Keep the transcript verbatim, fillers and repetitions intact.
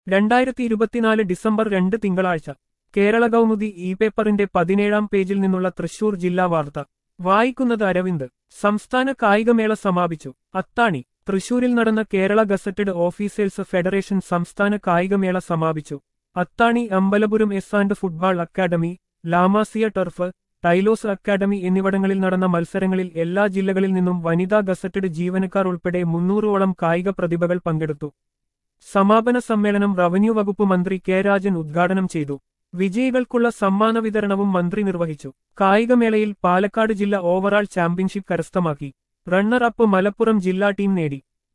രണ്ടായിരത്തി ഇരുപത്തിനാല് ഡിസംബർ രണ്ട് തിങ്കളാഴ്ച കേരള കൗമുദി ഇ പേപ്പറിന്റെ പതിനേഴാം പേജിൽ നിന്നുള്ള തൃശൂർ ജില്ലാ വാർത്ത വായിക്കുന്നത് അരവിന്ദ്. സംസ്ഥാന കായികമേള സമാപിച്ചു. അത്താണി. തൃശൂരിൽ നടന്ന കേരള ഗസറ്റഡ് ഓഫീസേഴ്സ് ഫെഡറേഷൻ സംസ്ഥാന കായികമേള സമാപിച്ചു. Athani Ambalapuram S and football academy, La Masia turf, Tylos academy എന്നിവിടങ്ങളിൽ നടന്ന മത്സരങ്ങളിൽ എല്ലാ ജില്ലകളിൽ നിന്നും വനിതാ ഗസറ്റഡ് ജീവനക്കാർ ഉൾപ്പെടെ മുന്നൂറോളം കായിക പ്രതിഭകൾ പങ്കെടുത്തു. സമാപന സമ്മേളനം റവന്യൂ വകുപ്പ് മന്ത്രി കെ രാജൻ ഉദ്ഘാടനം ചെയ്തു. വിജയികൾക്കുള്ള സമ്മാന വിതരണവും മന്ത്രി നിർവഹിച്ചു. കായികമേളയിൽ പാലക്കാട് ജില്ല ഓവറാൾ ചാമ്പ്യൻഷിപ്പ് കരസ്ഥമാക്കി. റണ്ണർ അപ്പ് മലപ്പുറം ജില്ലാ ടീം നേടി.